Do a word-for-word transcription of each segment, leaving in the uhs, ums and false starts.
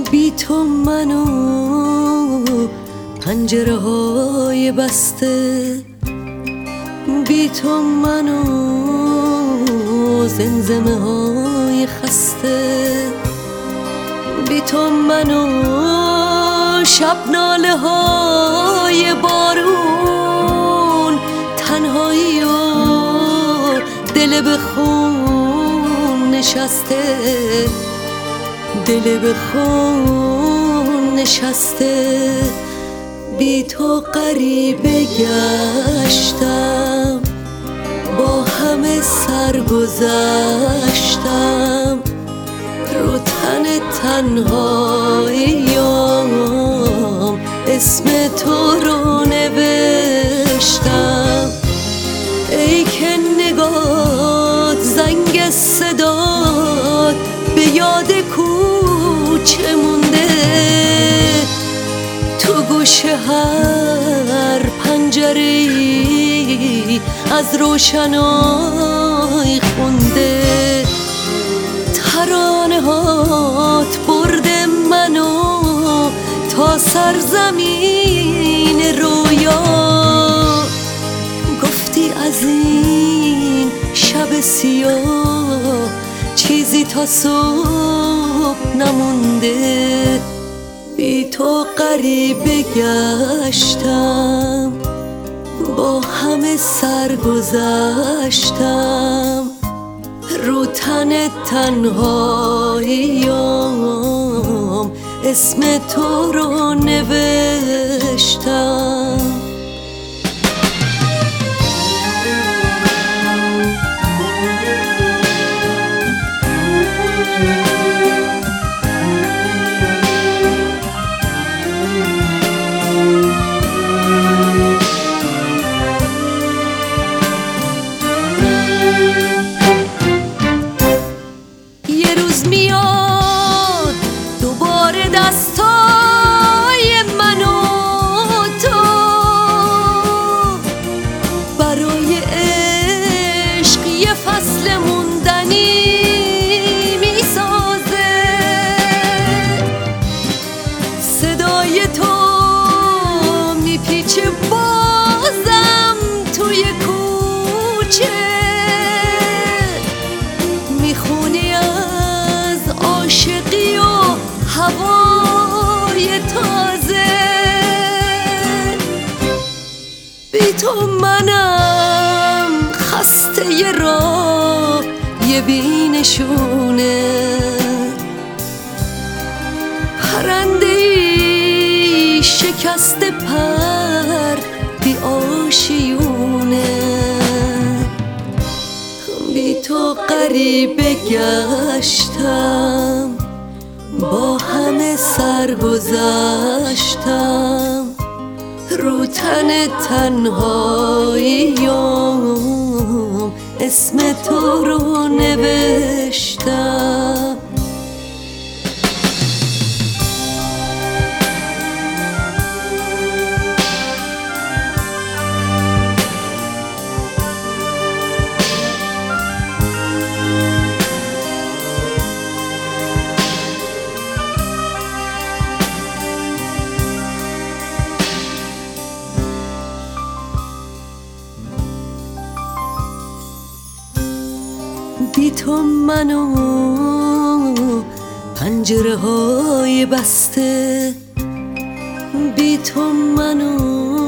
بی تو منو پنجره های بسته، بی تو منو زمزمه های خسته، بی تو منو شب ناله های بارون، تنهایی و دل به خون نشسته، دل به خون نشسته. بی تو غریبه گشتم، با همه سرگذشتم، رو تن تنهاییام اسم تو رو نوشتم. ای که نگات زنگ صدات به یاد کوچه مونده، تو گوش هر پنجره‌ای از روشنای خونده. ترانه هات برده منو تا سرزمین رویا، گفتی از این شب سیاه چیزی تا صبح نمونده. بی تو غریبه گشتم، با همه سرگذشتم، رو تن تنهاییام اسم تو رو نوشتم. میاد دوباره دستای من و تو، برای عشق یه فصل موندنی میسازه. صدای تو میپیچه بازم توی کوچه، میخونی عاشقی و هوای تازه. بی تو منم خسته ی راه یه بینشونه، پرنده‌ای شکسته پر بی آشیونه. بی تو غریبه گشتم، با همه سرگذشتم، رو تن تنهاییام اسم تو رو نوشتم. بی تو منو پنجره های بسته، بی تو منو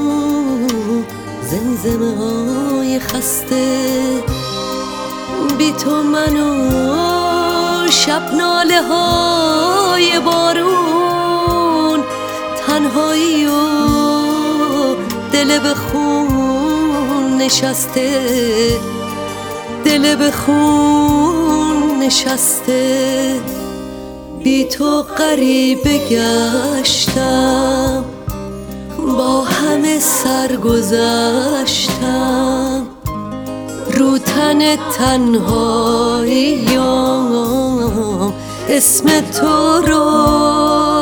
زمزمه های خسته، بی تو منو شب ناله های بارون، تنهایی و دل به خون نشسته، دل به خون نشسته. بی تو غریبه گشتم، با همه سرگذشتم، رو تن تنهاییام اسم تو رو